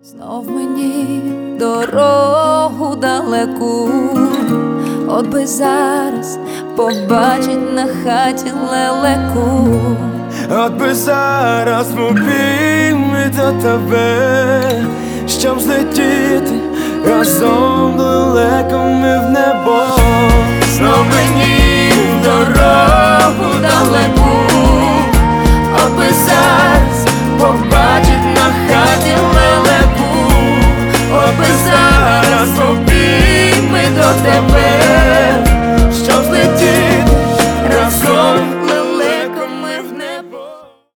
Знов мені дорогу далеку, от би зараз побачить на хаті лелеку. От би зараз в обійми до тебе, щоб злетіти разом далеко ми в небо. Знов